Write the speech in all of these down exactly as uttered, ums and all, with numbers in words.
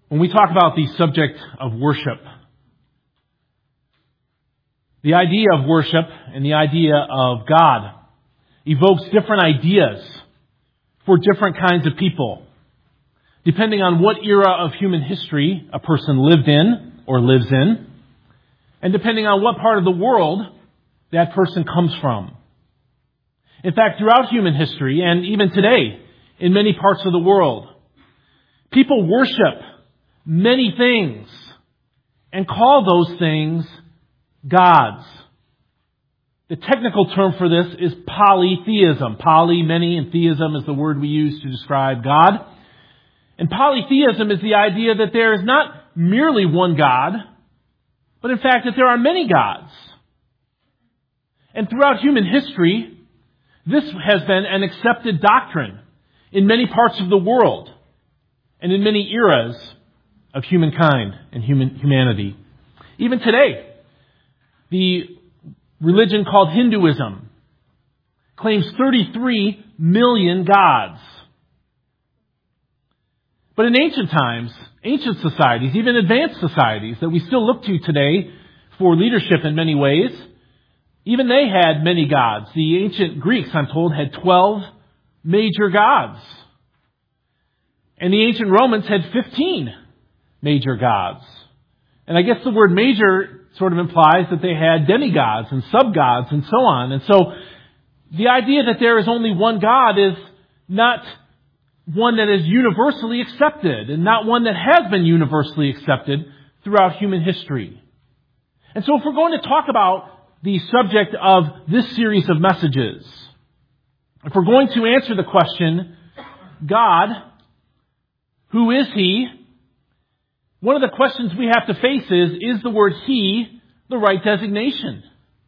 When we talk about the subject of worship, the idea of worship and the idea of God evokes different ideas for different kinds of people, depending on what era of human history a person lived in or lives in, and depending on what part of the world that person comes from. In fact, throughout human history, and even today, in many parts of the world, people worship many things and call those things gods. The technical term for this is polytheism. Poly, many, and theism is the word we use to describe God. And polytheism is the idea that there is not merely one God, but in fact that there are many gods. And throughout human history, this has been an accepted doctrine in many parts of the world and in many eras of humankind and human humanity. Even today, the religion called Hinduism claims thirty-three million gods. But in ancient times, ancient societies, even advanced societies that we still look to today for leadership in many ways, even they had many gods. The ancient Greeks, I'm told, had twelve major gods. And the ancient Romans had fifteen major gods. And I guess the word major sort of implies that they had demigods and sub-gods and so on. And so the idea that there is only one God is not one that is universally accepted and not one that has been universally accepted throughout human history. And so if we're going to talk about the subject of this series of messages, if we're going to answer the question, God, who is He? One of the questions we have to face is, is the word He the right designation?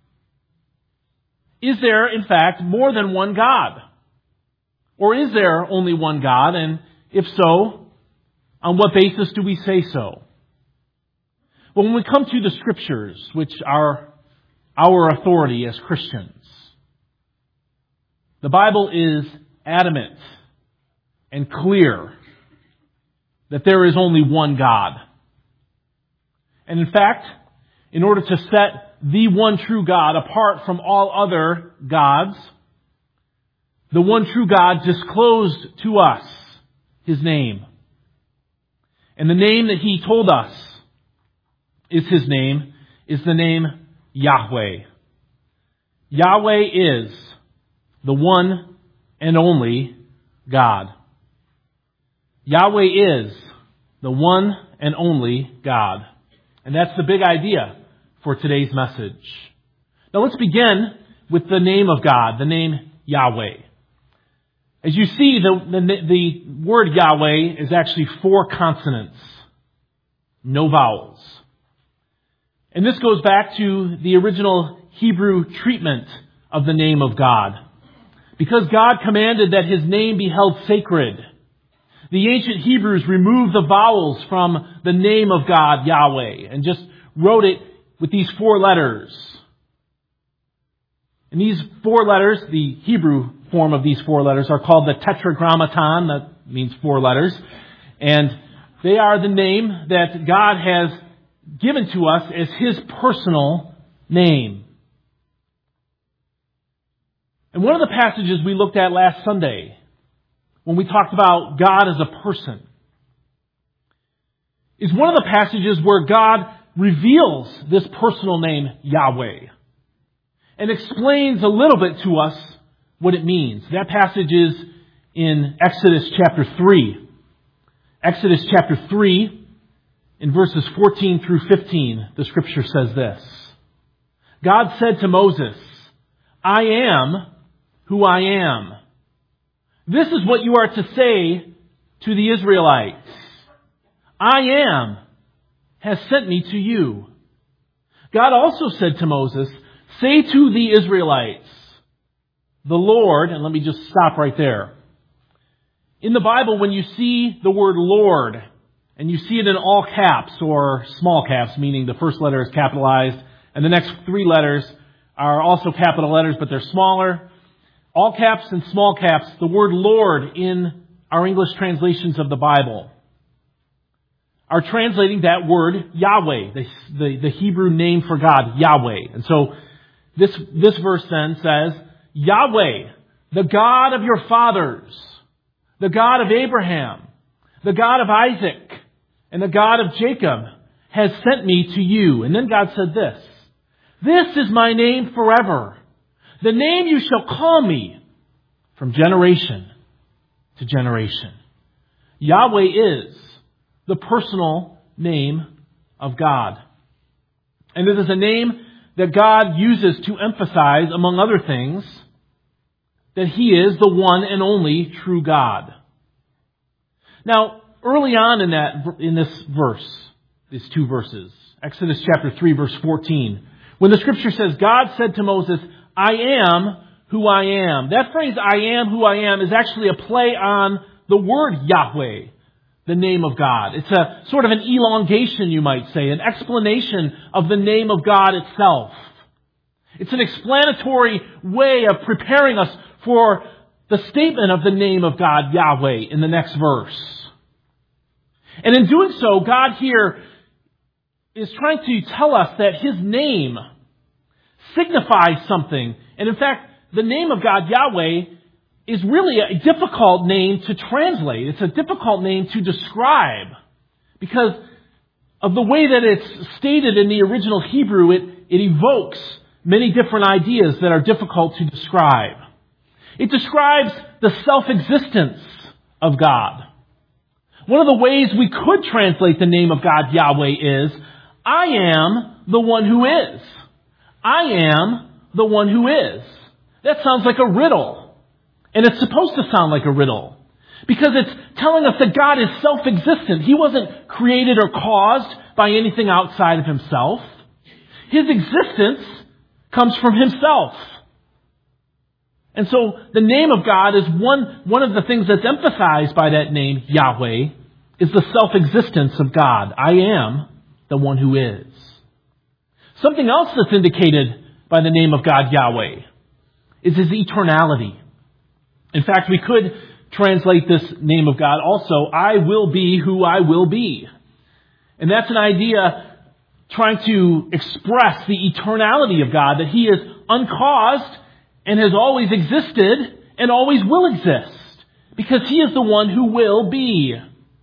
Is there, in fact, more than one God? Or is there only one God? And if so, on what basis do we say so? Well, when we come to the Scriptures, which are our authority as Christians, the Bible is adamant and clear that there is only one God. And in fact, in order to set the one true God apart from all other gods, the one true God disclosed to us His name. And the name that He told us is His name, is the name Yahweh. Yahweh is the one and only God. Yahweh is the one and only God. And that's the big idea for today's message. Now let's begin with the name of God, the name Yahweh. As you see, the, the, the word Yahweh is actually four consonants, no vowels. And this goes back to the original Hebrew treatment of the name of God. Because God commanded that His name be held sacred, the ancient Hebrews removed the vowels from the name of God, Yahweh, and just wrote it with these four letters. And these four letters, the Hebrew form of these four letters, are called the Tetragrammaton. That means four letters. And they are the name that God has given to us as His personal name. And one of the passages we looked at last Sunday, when we talked about God as a person, is one of the passages where God reveals this personal name, Yahweh, and explains a little bit to us what it means. That passage is in Exodus chapter three. Exodus chapter three, in verses fourteen through fifteen, the Scripture says this. God said to Moses, I am who I am. This is what you are to say to the Israelites. I am has sent me to you. God also said to Moses, say to the Israelites, the Lord, and let me just stop right there. In the Bible, when you see the word Lord, and you see it in all caps or small caps, meaning the first letter is capitalized, and the next three letters are also capital letters, but they're smaller. All caps and small caps, the word Lord in our English translations of the Bible are translating that word Yahweh, the, the, the Hebrew name for God, Yahweh. And so this, this verse then says, Yahweh, the God of your fathers, the God of Abraham, the God of Isaac, and the God of Jacob has sent me to you. And then God said this, this is my name forever, the name you shall call me from generation to generation. Yahweh is the personal name of God. And it is a name that God uses to emphasize, among other things, that He is the one and only true God. Now, early on in that, in this verse, these two verses, Exodus chapter three, verse fourteen, when the Scripture says, God said to Moses, I am who I am. That phrase, I am who I am, is actually a play on the word Yahweh, the name of God. It's a sort of an elongation, you might say, an explanation of the name of God itself. It's an explanatory way of preparing us for the statement of the name of God, Yahweh, in the next verse. And in doing so, God here is trying to tell us that His name signifies something. And in fact, the name of God, Yahweh, is really a difficult name to translate. It's a difficult name to describe because of the way that it's stated in the original Hebrew. It, it evokes many different ideas that are difficult to describe. It describes the self-existence of God. One of the ways we could translate the name of God, Yahweh, is, I am the one who is. I am the one who is. That sounds like a riddle. And it's supposed to sound like a riddle. Because it's telling us that God is self-existent. He wasn't created or caused by anything outside of Himself. His existence comes from Himself. And so the name of God is one, one of the things that's emphasized by that name, Yahweh, is the self-existence of God. I am the one who is. Something else that's indicated by the name of God, Yahweh, is His eternality. In fact, we could translate this name of God also, I will be who I will be. And that's an idea trying to express the eternality of God, that He is uncaused and has always existed and always will exist, because He is the one who will be.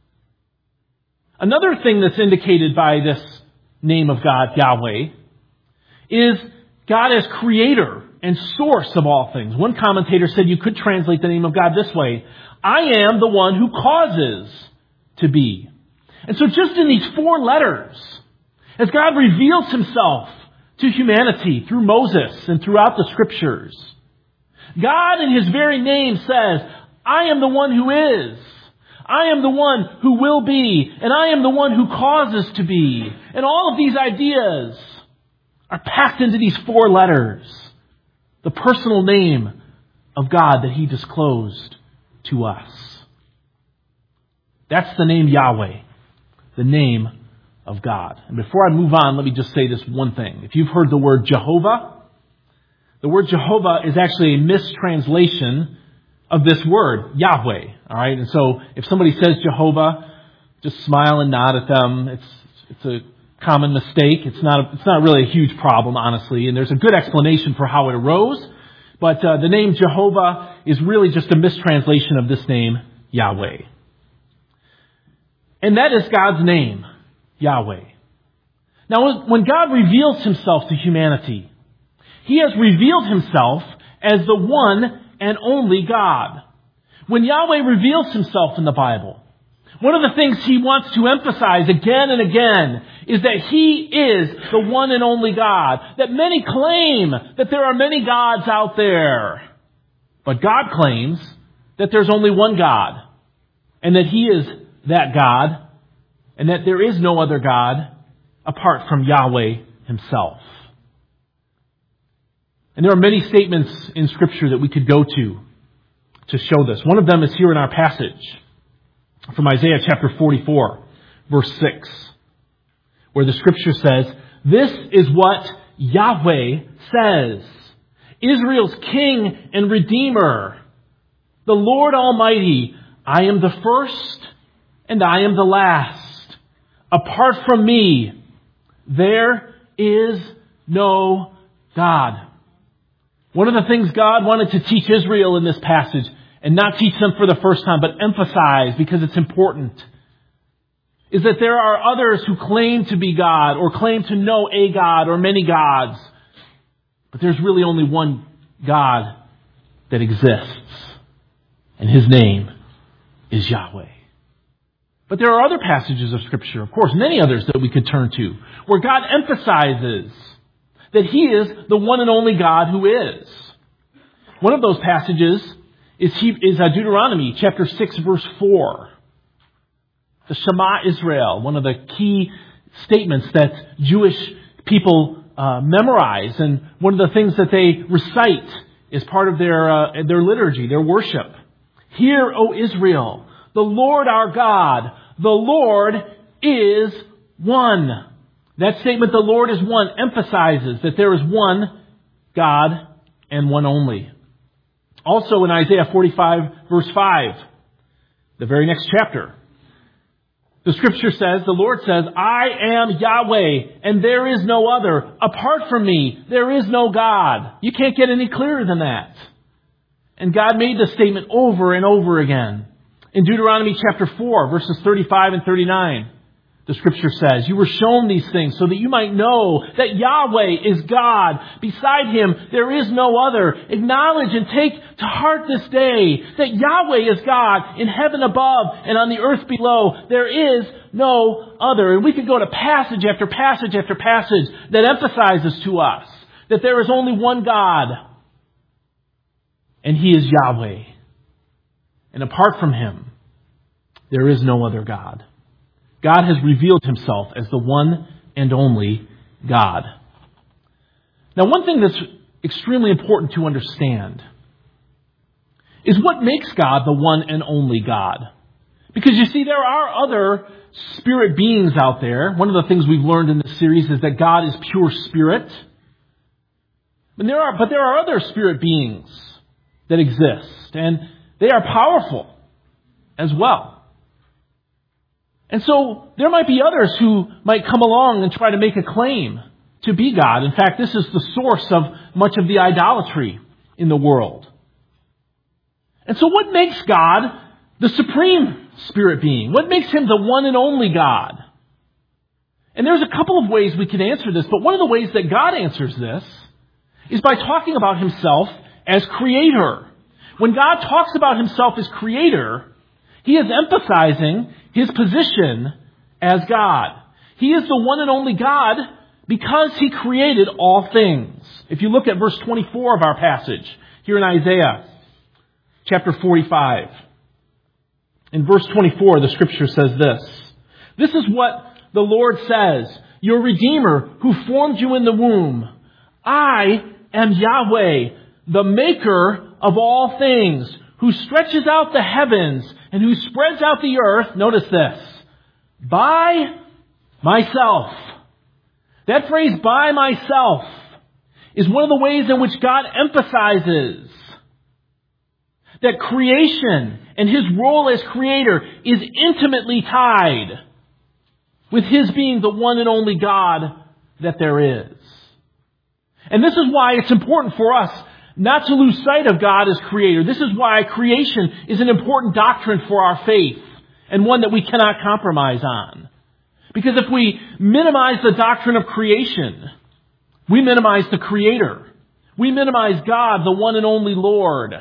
Another thing that's indicated by this name of God, Yahweh, is God as creator and source of all things. One commentator said you could translate the name of God this way, I am the one who causes to be. And so just in these four letters, as God reveals Himself to humanity through Moses and throughout the Scriptures, God in His very name says, I am the one who is. I am the one who will be. And I am the one who causes to be. And all of these ideas are packed into these four letters. The personal name of God that He disclosed to us. That's the name Yahweh, the name of God. And before I move on, let me just say this one thing. If you've heard the word Jehovah, the word Jehovah is actually a mistranslation of this word, Yahweh. All right, and so if somebody says Jehovah, just smile and nod at them. It's it's a common mistake. It's not a, it's not really a huge problem, honestly, and there's a good explanation for how it arose. But uh, the name Jehovah is really just a mistranslation of this name, Yahweh. And that is God's name, Yahweh. Now, when God reveals Himself to humanity, He has revealed Himself as the one and only God. When Yahweh reveals Himself in the Bible, one of the things He wants to emphasize again and again is that He is the one and only God. That many claim that there are many gods out there. But God claims that there's only one God. And that He is that God. And that there is no other God apart from Yahweh Himself. And there are many statements in Scripture that we could go to to show this. One of them is here in our passage from Isaiah chapter forty-four, verse six, where the Scripture says, this is what Yahweh says, Israel's King and Redeemer, the Lord Almighty, I am the first and I am the last. Apart from me, there is no God. One of the things God wanted to teach Israel in this passage, and not teach them for the first time, but emphasize because it's important, is that there are others who claim to be God or claim to know a God or many gods. But there's really only one God that exists. And His name is Yahweh. But there are other passages of Scripture, of course, many others that we could turn to, where God emphasizes that He is the one and only God who is. One of those passages is, he, is Deuteronomy chapter six, verse four. The Shema Israel, one of the key statements that Jewish people uh, memorize, and one of the things that they recite as part of their uh, their liturgy, their worship. Hear, O Israel, the Lord our God, the Lord is one. That statement, the Lord is one, emphasizes that there is one God and one only. Also in Isaiah forty-five, verse five, the very next chapter, the Scripture says, the Lord says, I am Yahweh, and there is no other. Apart from me, there is no God. You can't get any clearer than that. And God made this statement over and over again. In Deuteronomy chapter four, verses thirty-five and thirty-nine, the Scripture says, you were shown these things so that you might know that Yahweh is God. Beside Him, there is no other. Acknowledge and take to heart this day that Yahweh is God in heaven above and on the earth below. There is no other. And we could go to passage after passage after passage that emphasizes to us that there is only one God. And He is Yahweh. And apart from Him, there is no other God. God has revealed Himself as the one and only God. Now, one thing that's extremely important to understand is what makes God the one and only God. Because you see, there are other spirit beings out there. One of the things we've learned in this series is that God is pure spirit. But there are, but there are other spirit beings that exist, and they are powerful as well. And so there might be others who might come along and try to make a claim to be God. In fact, this is the source of much of the idolatry in the world. And so what makes God the supreme spirit being? What makes Him the one and only God? And there's a couple of ways we can answer this, but one of the ways that God answers this is by talking about Himself as Creator. When God talks about Himself as Creator, He is emphasizing His position as God. He is the one and only God because He created all things. If you look at verse twenty-four of our passage here in Isaiah chapter forty-five. In verse twenty-four, the Scripture says this. This is what the Lord says, your Redeemer who formed you in the womb. I am Yahweh, the Maker of all things, who stretches out the heavens and who spreads out the earth, notice this, by myself. That phrase, by myself, is one of the ways in which God emphasizes that creation and His role as Creator is intimately tied with His being the one and only God that there is. And this is why it's important for us not to lose sight of God as Creator. This is why creation is an important doctrine for our faith and one that we cannot compromise on. Because if we minimize the doctrine of creation, we minimize the Creator. We minimize God, the one and only Lord.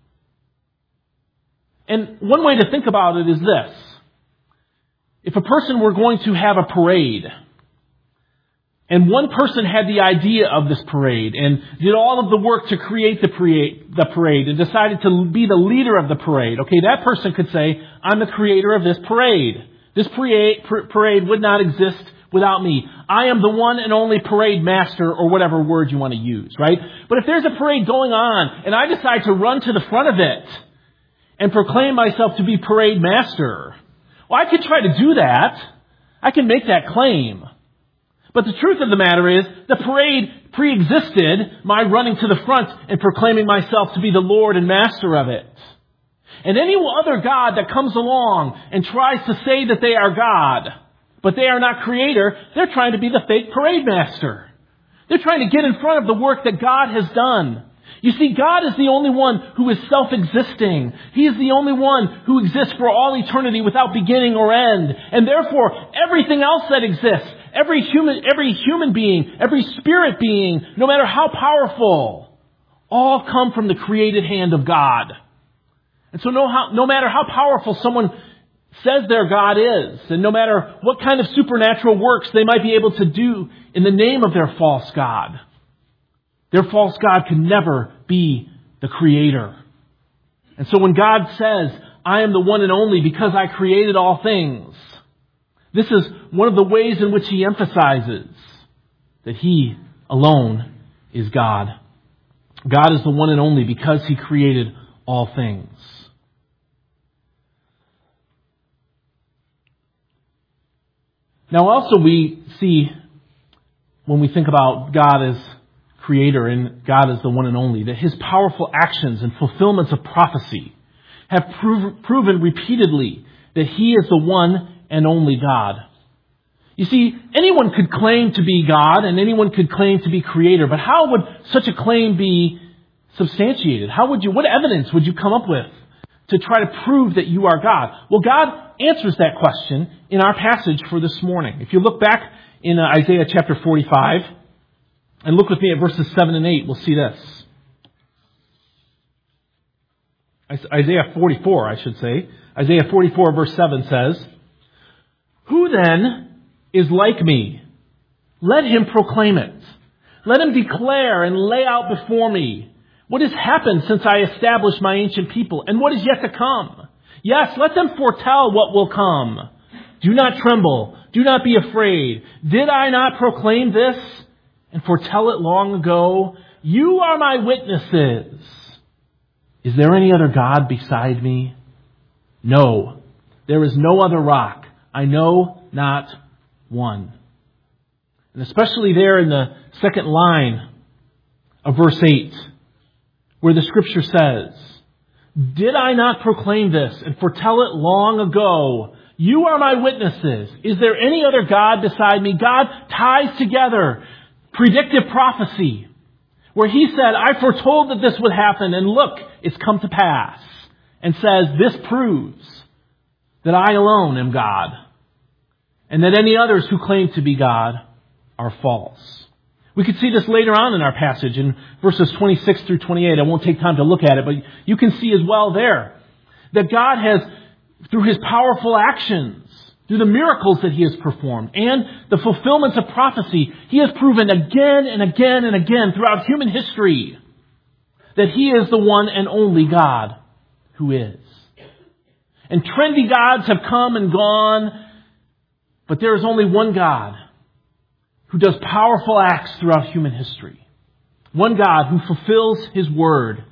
And one way to think about it is this. If a person were going to have a parade, and one person had the idea of this parade and did all of the work to create the parade, the parade and decided to be the leader of the parade. Okay, that person could say, I'm the creator of this parade. This parade, parade would not exist without me. I am the one and only parade master, or whatever word you want to use, right? But if there's a parade going on and I decide to run to the front of it and proclaim myself to be parade master, well, I could try to do that. I can make that claim. But the truth of the matter is, the parade pre-existed my running to the front and proclaiming myself to be the Lord and master of it. And any other God that comes along and tries to say that they are God but they are not creator. They're trying to be the fake parade master. They're trying to get in front of the work that God has done. You see, God is the only one who is self-existing. He is the only one who exists for all eternity without beginning or end. And therefore, everything else that exists, every human, every human being, every spirit being, no matter how powerful, all come from the created hand of God. And so no, how, no matter how powerful someone says their God is, and no matter what kind of supernatural works they might be able to do in the name of their false God, their false God can never be the creator. And so when God says, I am the one and only because I created all things, this is one of the ways in which he emphasizes that he alone is God. God is the one and only because he created all things. Now also we see, when we think about God as creator and God as the one and only, that his powerful actions and fulfillments of prophecy have prov- proven repeatedly that he is the one and only God. You see, anyone could claim to be God and anyone could claim to be creator, but how would such a claim be substantiated? How would you, what evidence would you come up with to try to prove that you are God? Well, God answers that question in our passage for this morning. If you look back in uh, Isaiah chapter forty-five, and look with me at verses seven and eight, we'll see this. Isaiah forty-four, I should say. Isaiah forty-four verse seven says, "Who then is like me? Let him proclaim it. Let him declare and lay out before me what has happened since I established my ancient people and what is yet to come. Yes, let them foretell what will come. Do not tremble. Do not be afraid. Did I not proclaim this and foretell it long ago? You are my witnesses. Is there any other God beside me? No, there is no other rock. I know not one." And especially there in the second line of verse eight, where the scripture says, "Did I not proclaim this and foretell it long ago? You are my witnesses. Is there any other God beside me?" God ties together predictive prophecy, where he said, I foretold that this would happen, and look, it's come to pass, and says, this proves that I alone am God, and that any others who claim to be God are false. We could see this later on in our passage in verses twenty-six through twenty-eight. I won't take time to look at it, but you can see as well there that God has, through his powerful actions, through the miracles that he has performed, and the fulfillments of prophecy, he has proven again and again and again throughout human history that he is the one and only God who is. And trendy gods have come and gone, but there is only one God who does powerful acts throughout human history. One God who fulfills his word.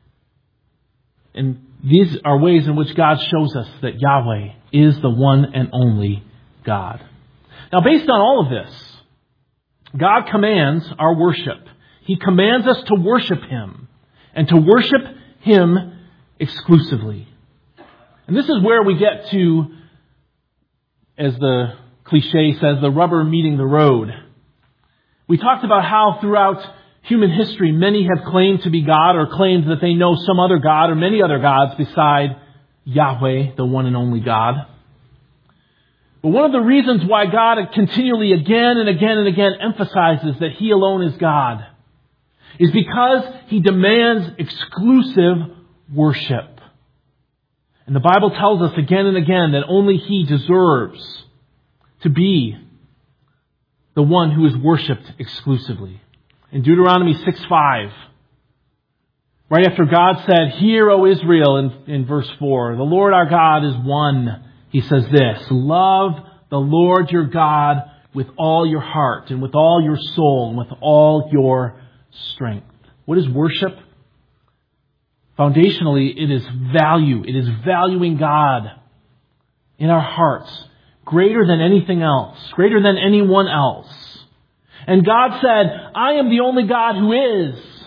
And these are ways in which God shows us that Yahweh is the one and only God. Now, based on all of this, God commands our worship. He commands us to worship him, and to worship him exclusively. And this is where we get to, as the cliche says, the rubber meeting the road. We talked about how throughout human history, many have claimed to be God or claimed that they know some other God or many other gods beside Yahweh, the one and only God. But one of the reasons why God continually again and again and again emphasizes that he alone is God is because he demands exclusive worship. And the Bible tells us again and again that only he deserves to be the one who is worshipped exclusively. In Deuteronomy six five, right after God said, "Hear, O Israel," in, in verse four, "the Lord our God is one," he says this, "Love the Lord your God with all your heart and with all your soul and with all your strength." What is worship? Foundationally, it is value. It is valuing God in our hearts greater than anything else, greater than anyone else. And God said, I am the only God who is.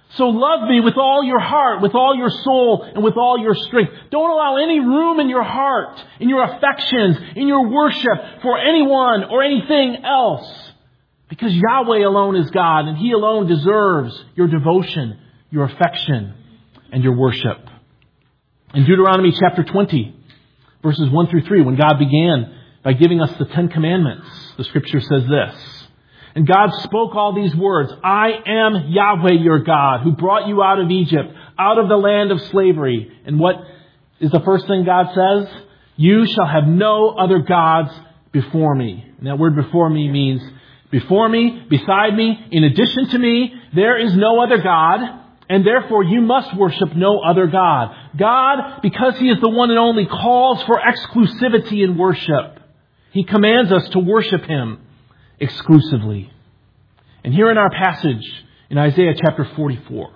So love me with all your heart, with all your soul, and with all your strength. Don't allow any room in your heart, in your affections, in your worship for anyone or anything else. Because Yahweh alone is God, and He alone deserves your devotion, your affection, and your worship. In Deuteronomy chapter twenty, verses one through three, when God began by giving us the Ten Commandments, the Scripture says this. And God spoke all these words, I am Yahweh your God, who brought you out of Egypt, out of the land of slavery. And what is the first thing God says? You shall have no other gods before me. And that word before me means before me, beside me, in addition to me, there is no other God, and therefore you must worship no other God. God, because He is the one and only, calls for exclusivity in worship. He commands us to worship Him exclusively. And here in our passage in Isaiah chapter forty-four,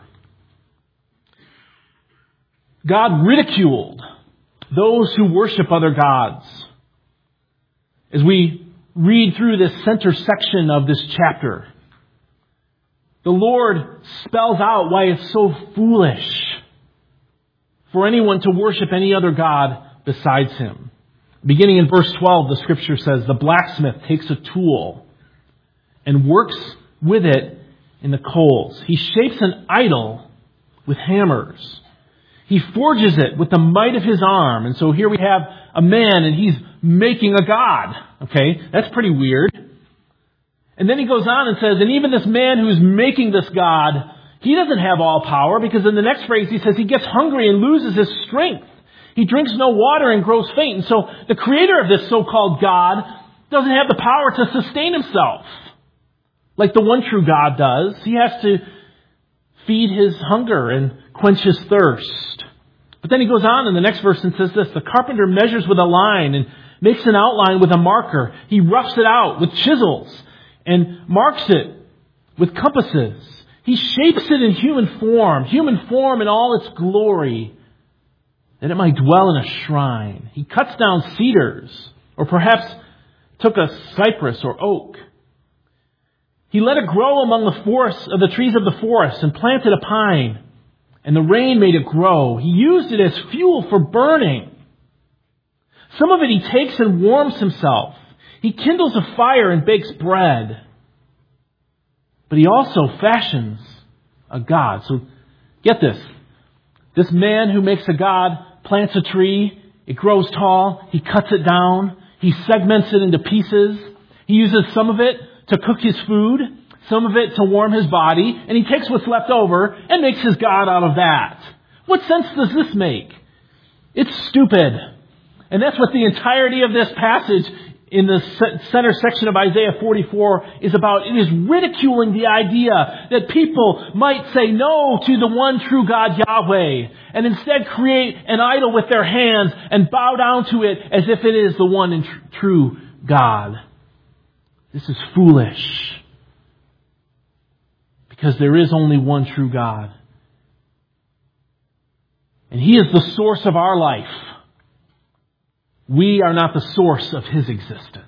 God ridiculed those who worship other gods. As we read through this center section of this chapter, the Lord spells out why it's so foolish for anyone to worship any other god besides Him. Beginning in verse twelve, the Scripture says, the blacksmith takes a tool and works with it in the coals. He shapes an idol with hammers. He forges it with the might of his arm. And so here we have a man and he's making a god. Okay, that's pretty weird. And then he goes on and says, and even this man who's making this god, he doesn't have all power, because in the next phrase he says he gets hungry and loses his strength. He drinks no water and grows faint. And so the creator of this so-called God doesn't have the power to sustain himself like the one true God does. He has to feed his hunger and quench his thirst. But then he goes on in the next verse and says this, the carpenter measures with a line and makes an outline with a marker. He roughs it out with chisels and marks it with compasses. He shapes it in human form, human form in all its glory, that it might dwell in a shrine. He cuts down cedars, or perhaps took a cypress or oak. He let it grow among the forests of the trees of the forest and planted a pine, and the rain made it grow. He used it as fuel for burning. Some of it he takes and warms himself. He kindles a fire and bakes bread. But he also fashions a god. So get this. This man who makes a god plants a tree. It grows tall. He cuts it down. He segments it into pieces. He uses some of it to cook his food, some of it to warm his body, and he takes what's left over and makes his god out of that. What sense does this make? It's stupid. And that's what the entirety of this passage in the center section of Isaiah forty-four is about. It is ridiculing the idea that people might say no to the one true God, Yahweh, and instead create an idol with their hands and bow down to it as if it is the one and tr- true God. This is foolish, because there is only one true God. And He is the source of our life. We are not the source of His existence.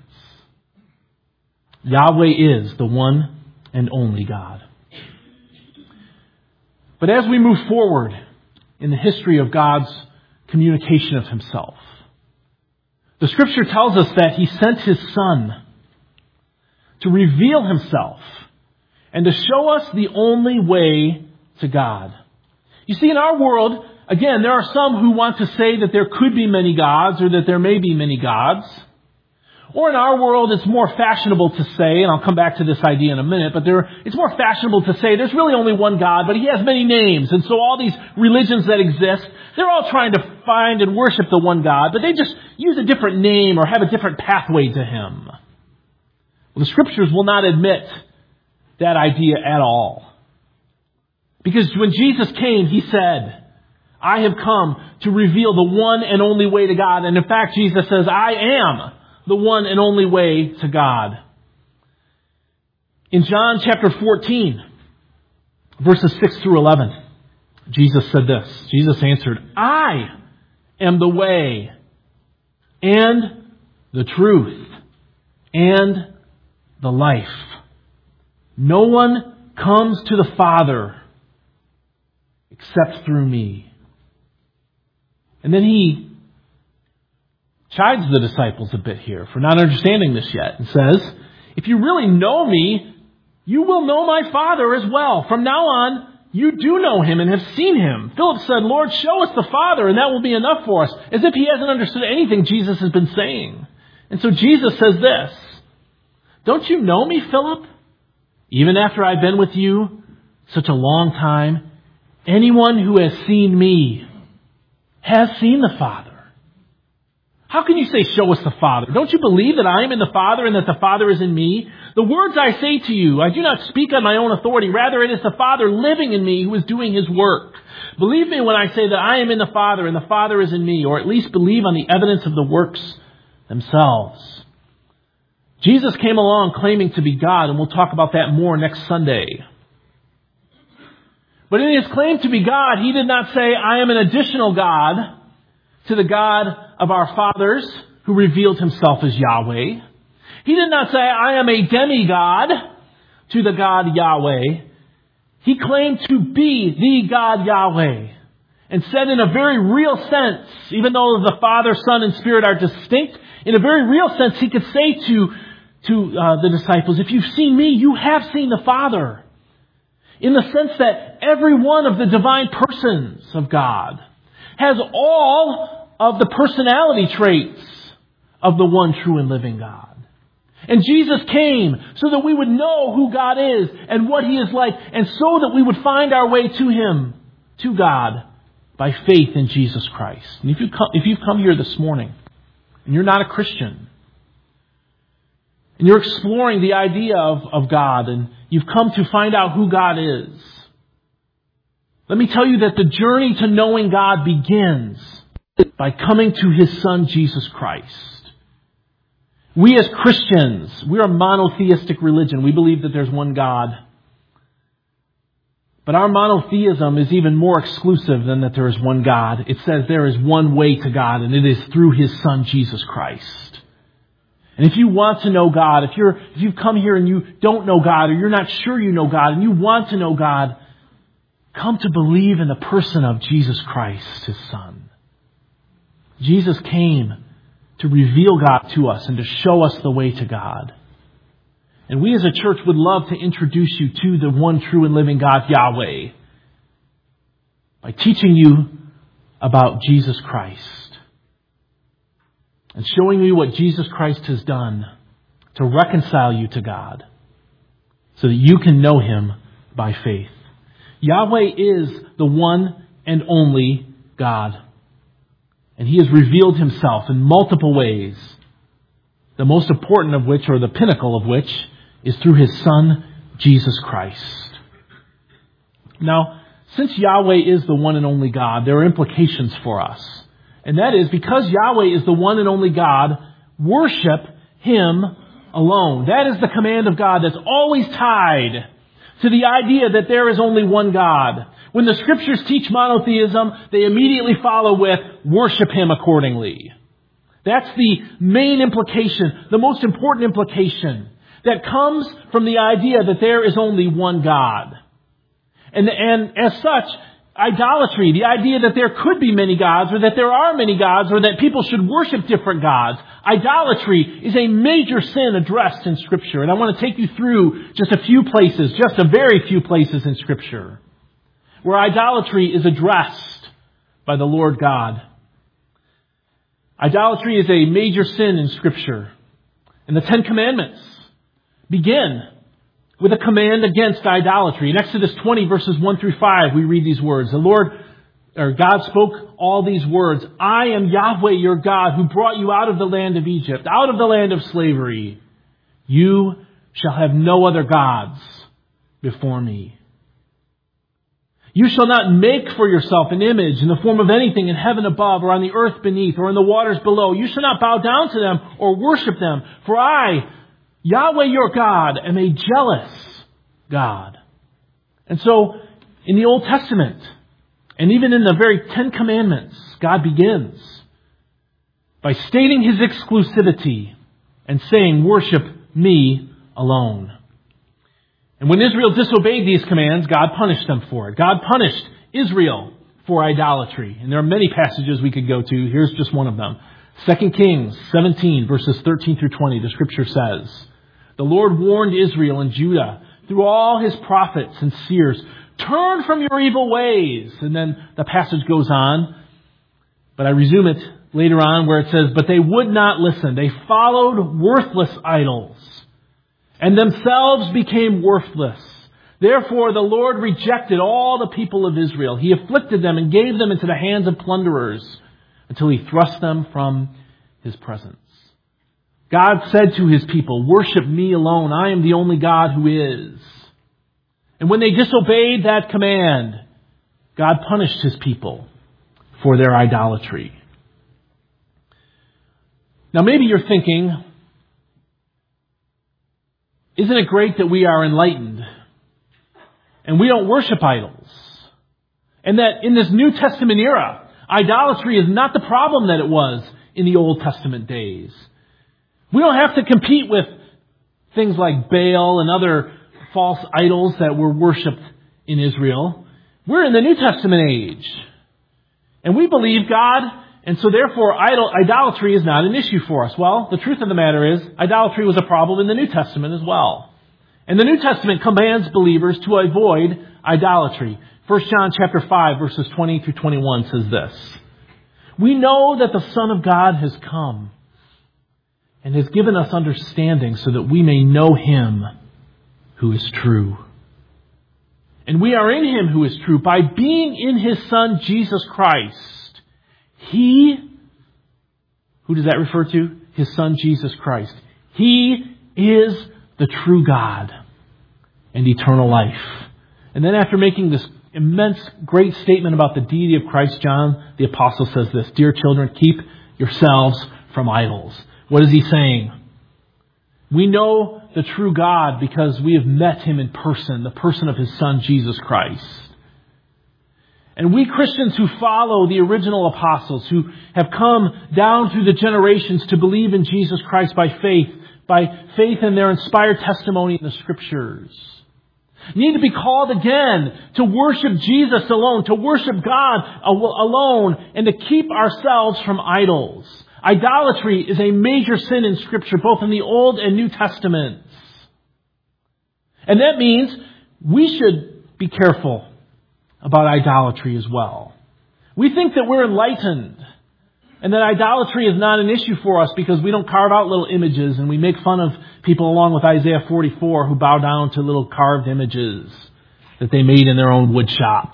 Yahweh is the one and only God. But as we move forward in the history of God's communication of Himself, the Scripture tells us that He sent His Son to reveal Himself and to show us the only way to God. You see, in our world, again, there are some who want to say that there could be many gods, or that there may be many gods. Or in our world, it's more fashionable to say, and I'll come back to this idea in a minute, but there, it's more fashionable to say there's really only one God, but He has many names. And so all these religions that exist, they're all trying to find and worship the one God, but they just use a different name or have a different pathway to Him. Well, the Scriptures will not admit that idea at all. Because when Jesus came, He said, I have come to reveal the one and only way to God. And in fact, Jesus says, I am the one and only way to God. In John chapter fourteen, verses six through eleven, Jesus said this. Jesus answered, I am the way and the truth and the life. No one comes to the Father except through me. And then he chides the disciples a bit here for not understanding this yet and says, if you really know me, you will know my Father as well. From now on, you do know him and have seen him. Philip said, Lord, show us the Father, and that will be enough for us. As if he hasn't understood anything Jesus has been saying. And so Jesus says this, don't you know me, Philip? Even after I've been with you such a long time, anyone who has seen me has seen the Father. How can you say, show us the Father? Don't you believe that I am in the Father and that the Father is in me? The words I say to you, I do not speak on my own authority. Rather, it is the Father living in me who is doing his work. Believe me when I say that I am in the Father and the Father is in me, or at least believe on the evidence of the works themselves. Jesus came along claiming to be God, and we'll talk about that more next Sunday. But in his claim to be God, he did not say, I am an additional God to the God of our fathers who revealed himself as Yahweh. He did not say, I am a demigod to the God Yahweh. He claimed to be the God Yahweh and said in a very real sense, even though the Father, Son, and Spirit are distinct, in a very real sense, he could say to, to uh, the disciples, if you've seen me, you have seen the Father. In the sense that every one of the divine persons of God has all of the personality traits of the one true and living God. And Jesus came so that we would know who God is and what he is like, and so that we would find our way to him, to God, by faith in Jesus Christ. And if you come, if you've come here this morning and you're not a Christian, and you're exploring the idea of, of God, and you've come to find out who God is, let me tell you that the journey to knowing God begins by coming to his Son, Jesus Christ. We as Christians, we're a monotheistic religion. We believe that there's one God. But our monotheism is even more exclusive than that there is one God. It says there is one way to God, and it is through his Son, Jesus Christ. And if you want to know God, if you're, if you've come here and you don't know God, or you're not sure you know God, and you want to know God, come to believe in the person of Jesus Christ, his Son. Jesus came to reveal God to us and to show us the way to God. And we as a church would love to introduce you to the one true and living God, Yahweh, by teaching you about Jesus Christ and showing you what Jesus Christ has done to reconcile you to God so that you can know him by faith. Yahweh is the one and only God. And he has revealed himself in multiple ways, the most important of which, or the pinnacle of which, is through his Son, Jesus Christ. Now, since Yahweh is the one and only God, there are implications for us. And that is, because Yahweh is the one and only God, worship him alone. That is the command of God that's always tied to the idea that there is only one God. When the Scriptures teach monotheism, they immediately follow with, worship him accordingly. That's the main implication, the most important implication that comes from the idea that there is only one God. And, and as such, idolatry, the idea that there could be many gods, or that there are many gods, or that people should worship different gods, idolatry is a major sin addressed in Scripture. And I want to take you through just a few places, just a very few places in Scripture, where idolatry is addressed by the Lord God. Idolatry is a major sin in Scripture. And the Ten Commandments begin with a command against idolatry. In Exodus twenty, verses one through five, we read these words. The Lord, or God spoke all these words. I am Yahweh your God, who brought you out of the land of Egypt, out of the land of slavery. You shall have no other gods before me. You shall not make for yourself an image in the form of anything in heaven above, or on the earth beneath, or in the waters below. You shall not bow down to them or worship them. For I, Yahweh your God, am a jealous God. And so, in the Old Testament, and even in the very Ten Commandments, God begins by stating his exclusivity and saying, worship me alone. And when Israel disobeyed these commands, God punished them for it. God punished Israel for idolatry. And there are many passages we could go to. Here's just one of them. Second Kings seventeen, verses thirteen through twenty, the scripture says, "The Lord warned Israel and Judah through all his prophets and seers, 'Turn from your evil ways.'" And then the passage goes on, but I resume it later on where it says, "But they would not listen. They followed worthless idols and themselves became worthless. Therefore the Lord rejected all the people of Israel. He afflicted them and gave them into the hands of plunderers until he thrust them from his presence." God said to his people, "Worship me alone. I am the only God who is." And when they disobeyed that command, God punished his people for their idolatry. Now maybe you're thinking, isn't it great that we are enlightened and we don't worship idols? And that in this New Testament era, idolatry is not the problem that it was in the Old Testament days. We don't have to compete with things like Baal and other false idols that were worshipped in Israel. We're in the New Testament age. And we believe God, and so therefore idol, idolatry is not an issue for us. Well, the truth of the matter is, idolatry was a problem in the New Testament as well. And the New Testament commands believers to avoid idolatry. First John chapter five, verses twenty through twenty-one says this, "We know that the Son of God has come and has given us understanding so that we may know him who is true. And we are in him who is true by being in his Son, Jesus Christ. He," who does that refer to? His Son, Jesus Christ. "He is the true God and eternal life." And then after making this immense, great statement about the deity of Christ, John, the apostle, says this, "Dear children, keep yourselves from idols." What is he saying? We know the true God because we have met him in person, the person of his Son, Jesus Christ. And we Christians who follow the original apostles, who have come down through the generations to believe in Jesus Christ by faith, by faith in their inspired testimony in the Scriptures, need to be called again to worship Jesus alone, to worship God alone, and to keep ourselves from idols. Idolatry is a major sin in Scripture, both in the Old and New Testaments. And that means we should be careful about idolatry as well. We think that we're enlightened and that idolatry is not an issue for us because we don't carve out little images and we make fun of people along with Isaiah forty-four who bow down to little carved images that they made in their own wood shop.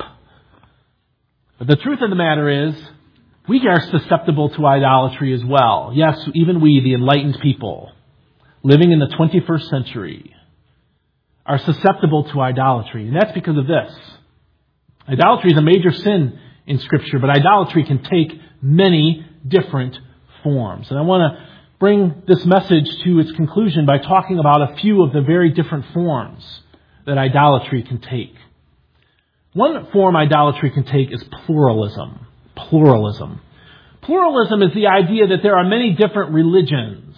But the truth of the matter is, we are susceptible to idolatry as well. Yes, even we, the enlightened people, living in the twenty-first century, are susceptible to idolatry. And that's because of this. Idolatry is a major sin in Scripture, but idolatry can take many different forms. And I want to bring this message to its conclusion by talking about a few of the very different forms that idolatry can take. One form idolatry can take is pluralism. Pluralism. Pluralism is the idea that there are many different religions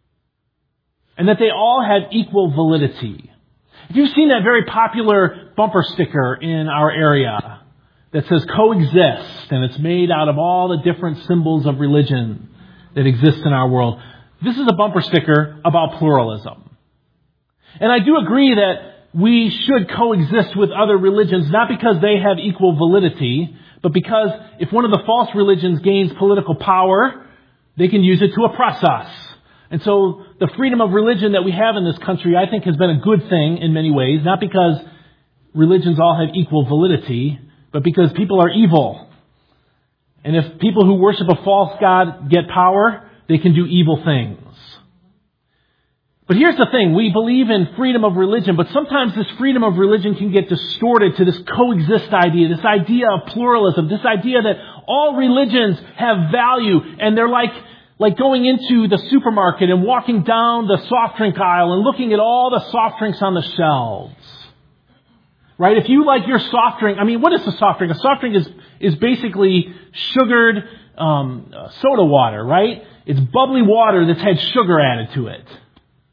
and that they all have equal validity. If you've seen that very popular bumper sticker in our area that says coexist, and it's made out of all the different symbols of religion that exist in our world, this is a bumper sticker about pluralism. And I do agree that we should coexist with other religions, not because they have equal validity, but because if one of the false religions gains political power, they can use it to oppress us. And so the freedom of religion that we have in this country, I think, has been a good thing in many ways, not because religions all have equal validity, but because people are evil. And if people who worship a false god get power, they can do evil things. But here's the thing. We believe in freedom of religion, but sometimes this freedom of religion can get distorted to this coexist idea, this idea of pluralism, this idea that all religions have value, and they're like, like going into the supermarket and walking down the soft drink aisle and looking at all the soft drinks on the shelves. Right? If you like your soft drink, I mean, what is a soft drink? A soft drink is, is basically sugared um, soda water, right? It's bubbly water that's had sugar added to it.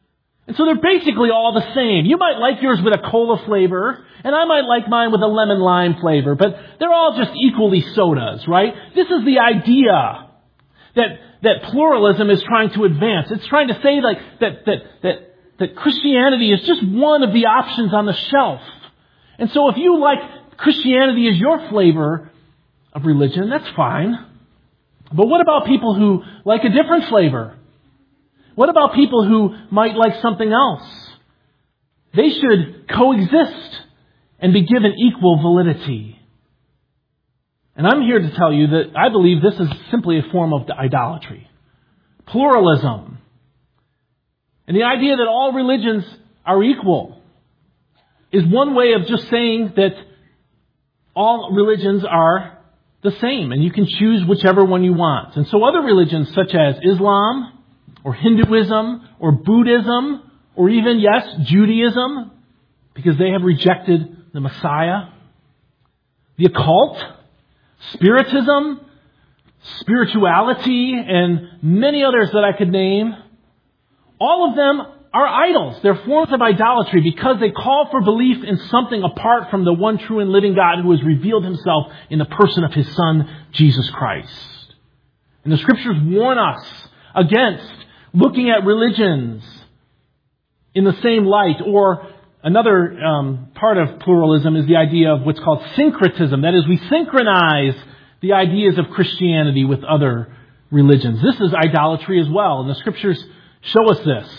And so they're basically all the same. You might like yours with a cola flavor, and I might like mine with a lemon lime flavor, but they're all just equally sodas, right? This is the idea that that pluralism is trying to advance. It's trying to say like that that that that Christianity is just one of the options on the shelf. And so if you like Christianity as your flavor of religion, that's fine. But what about people who like a different flavor? What about people who might like something else? They should coexist and be given equal validity. And I'm here to tell you that I believe this is simply a form of idolatry. Pluralism. And the idea that all religions are equal is one way of just saying that all religions are the same, and you can choose whichever one you want. And so other religions such as Islam, or Hinduism, or Buddhism, or even, yes, Judaism, because they have rejected the Messiah, the occult, Spiritism, spirituality, and many others that I could name, all of them are idols. They're forms of idolatry because they call for belief in something apart from the one true and living God who has revealed himself in the person of his Son, Jesus Christ. And the Scriptures warn us against looking at religions in the same light. Or another um, part of pluralism is the idea of what's called syncretism. That is, we synchronize the ideas of Christianity with other religions. This is idolatry as well, and the Scriptures show us this.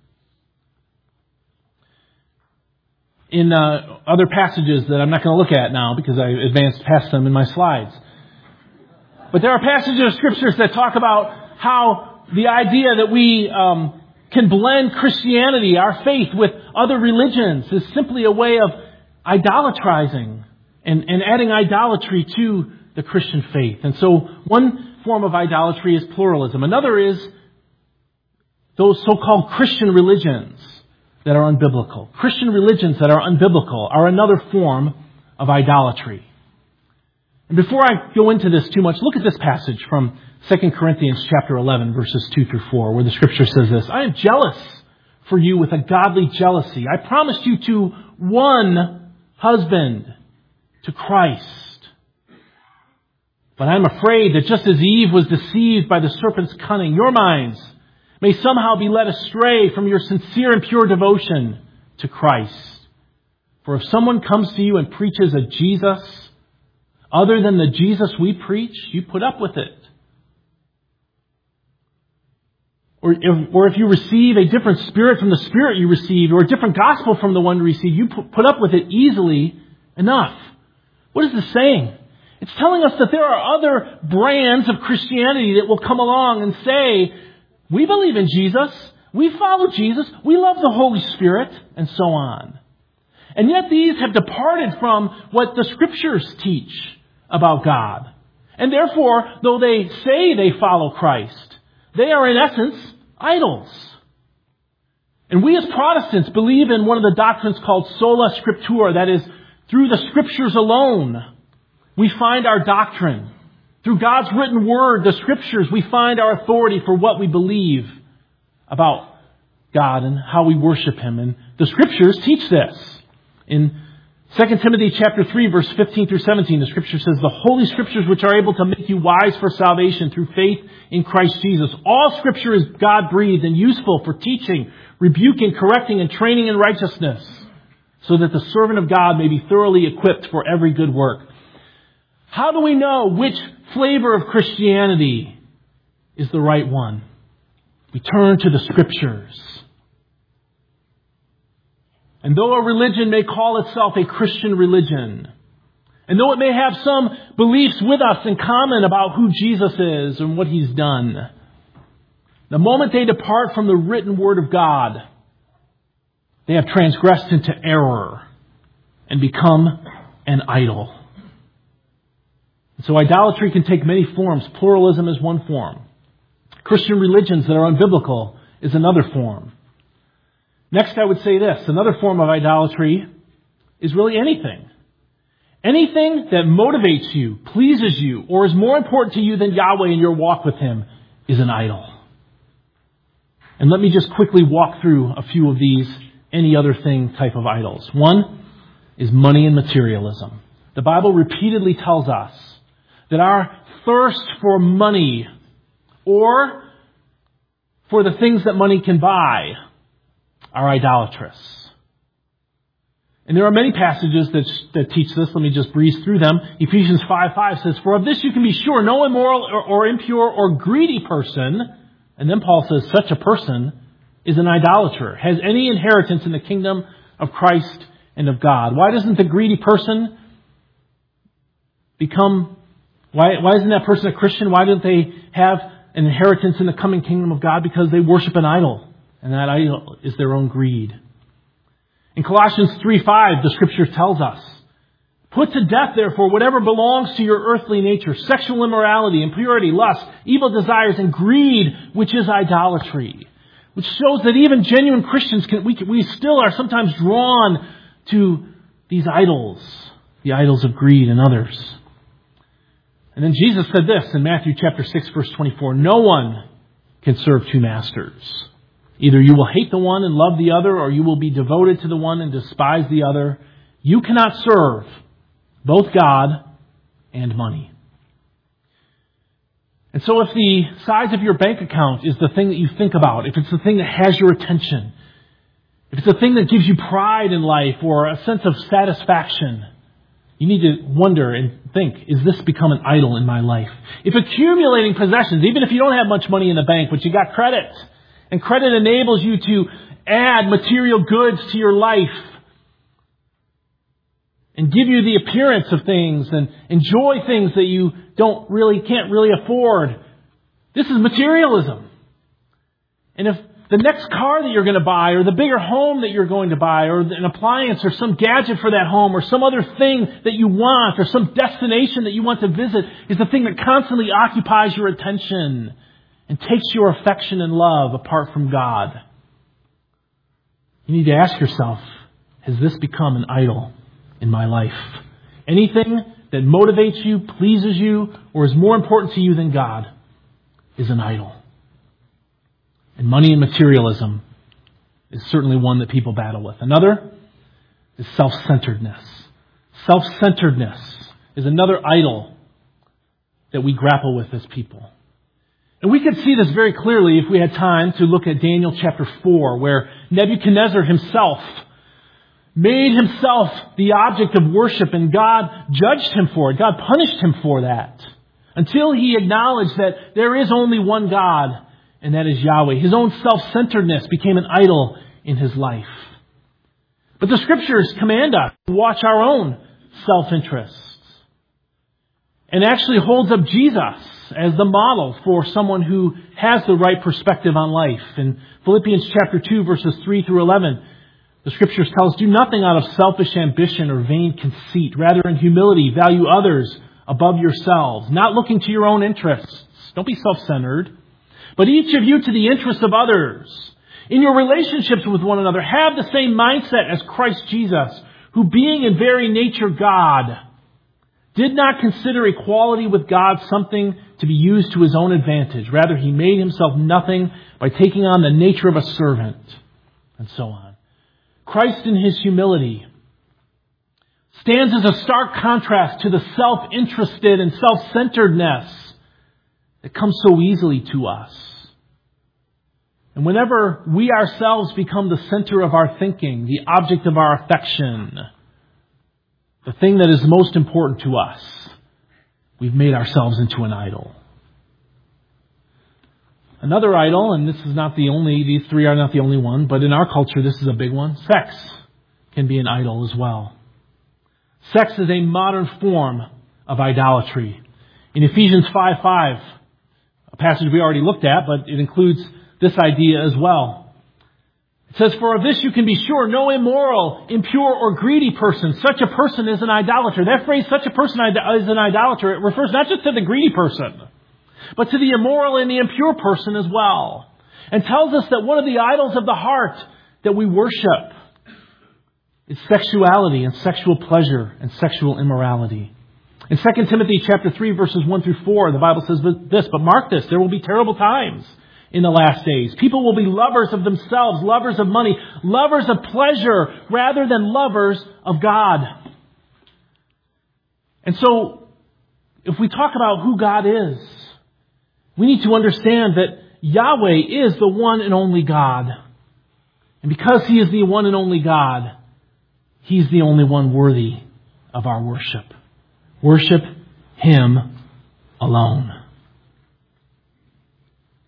In uh, other passages that I'm not going to look at now because I advanced past them in my slides. But there are passages of Scriptures that talk about how the idea that we um, can blend Christianity, our faith, with other religions is simply a way of idolatrizing and, and adding idolatry to the Christian faith. And so one form of idolatry is pluralism. Another is those so-called Christian religions that are unbiblical. Christian religions that are unbiblical are another form of idolatry. And before I go into this too much, look at this passage from Second Corinthians chapter eleven, verses two through four, where the Scripture says this: I am jealous for you with a godly jealousy. I promised you to one husband, to Christ. But I am afraid that just as Eve was deceived by the serpent's cunning, your minds may somehow be led astray from your sincere and pure devotion to Christ. For if someone comes to you and preaches a Jesus other than the Jesus we preach, you put up with it. Or if, or if you receive a different spirit from the spirit you received, or a different gospel from the one you received, you put up with it easily enough. What is this saying? It's telling us that there are other brands of Christianity that will come along and say, we believe in Jesus, we follow Jesus, we love the Holy Spirit, and so on. And yet these have departed from what the Scriptures teach about God. And therefore, though they say they follow Christ, they are in essence idols. And we as Protestants believe in one of the doctrines called sola scriptura, that is, through the Scriptures alone, we find our doctrine. Through God's written word, the Scriptures, we find our authority for what we believe about God and how we worship Him. And the Scriptures teach this. In Second Timothy chapter three, verse fifteen through seventeen, the Scripture says, the Holy Scriptures which are able to make you wise for salvation through faith in Christ Jesus. All Scripture is God-breathed and useful for teaching, rebuking, correcting, and training in righteousness, so that the servant of God may be thoroughly equipped for every good work. How do we know which flavor of Christianity is the right one? We turn to the Scriptures. And though a religion may call itself a Christian religion, and though it may have some beliefs with us in common about who Jesus is and what He's done, the moment they depart from the written Word of God, they have transgressed into error and become an idol. And so idolatry can take many forms. Pluralism is one form. Christian religions that are unbiblical is another form. Next, I would say this. Another form of idolatry is really anything. Anything that motivates you, pleases you, or is more important to you than Yahweh in your walk with Him is an idol. And let me just quickly walk through a few of these any other thing type of idols. One is money and materialism. The Bible repeatedly tells us that our thirst for money or for the things that money can buy are idolatrous. And there are many passages that, that teach this. Let me just breeze through them. Ephesians five five says, "For of this you can be sure, no immoral or, or impure or greedy person," and then Paul says, "such a person is an idolater, has any inheritance in the kingdom of Christ and of God." Why doesn't the greedy person become, why, why isn't that person a Christian? Why don't they have an inheritance in the coming kingdom of God? Because they worship an idol, and that idol is their own greed. In Colossians three five, the Scripture tells us, "Put to death, therefore, whatever belongs to your earthly nature, sexual immorality, impurity, lust, evil desires, and greed, which is idolatry." Which shows that even genuine Christians, can, we, we still are sometimes drawn to these idols, the idols of greed and others. And then Jesus said this in Matthew chapter six, verse twenty-four, "No one can serve two masters. Either you will hate the one and love the other, or you will be devoted to the one and despise the other. You cannot serve both God and money." And so if the size of your bank account is the thing that you think about, if it's the thing that has your attention, if it's the thing that gives you pride in life or a sense of satisfaction, you need to wonder and think, is this become an idol in my life? If accumulating possessions, even if you don't have much money in the bank, but you got credit, and credit enables you to add material goods to your life and give you the appearance of things and enjoy things that you don't really, can't really afford. This is materialism. And if the next car that you're going to buy, or the bigger home that you're going to buy, or an appliance, or some gadget for that home, or some other thing that you want, or some destination that you want to visit, is the thing that constantly occupies your attention and takes your affection and love apart from God, you need to ask yourself, has this become an idol in my life? Anything that motivates you, pleases you, or is more important to you than God is an idol. And money and materialism is certainly one that people battle with. Another is self-centeredness. Self-centeredness is another idol that we grapple with as people. And we could see this very clearly if we had time to look at Daniel chapter four, where Nebuchadnezzar himself made himself the object of worship, and God judged him for it. God punished him for that until he acknowledged that there is only one God, and that is Yahweh. His own self-centeredness became an idol in his life. But the Scriptures command us to watch our own self-interests, and actually holds up Jesus as the model for someone who has the right perspective on life. In Philippians chapter two, verses three through eleven, the Scriptures tell us, "Do nothing out of selfish ambition or vain conceit. Rather, in humility, value others above yourselves, not looking to your own interests." Don't be self-centered. "But each of you to the interest of others. In your relationships with one another, have the same mindset as Christ Jesus, who being in very nature God, did not consider equality with God something to be used to his own advantage. Rather, he made himself nothing by taking on the nature of a servant," and so on. Christ in his humility stands as a stark contrast to the self-interested and self-centeredness that comes so easily to us. And whenever we ourselves become the center of our thinking, the object of our affection, the thing that is most important to us, we've made ourselves into an idol. Another idol, and this is not the only, these three are not the only one, but in our culture this is a big one. Sex can be an idol as well. Sex is a modern form of idolatry. In Ephesians five five, a passage we already looked at, but it includes this idea as well. It says, "For of this you can be sure, no immoral, impure, or greedy person, such a person is an idolater." That phrase, "such a person is an idolater," it refers not just to the greedy person, but to the immoral and the impure person as well. And tells us that one of the idols of the heart that we worship is sexuality and sexual pleasure and sexual immorality. In Second Timothy chapter three, verses one through four, the Bible says this, "But mark this, there will be terrible times in the last days. People will be lovers of themselves, lovers of money, lovers of pleasure, rather than lovers of God. And so, if we talk about who God is, we need to understand that Yahweh is the one and only God. And because He is the one and only God, He's the only one worthy of our worship. Worship Him alone.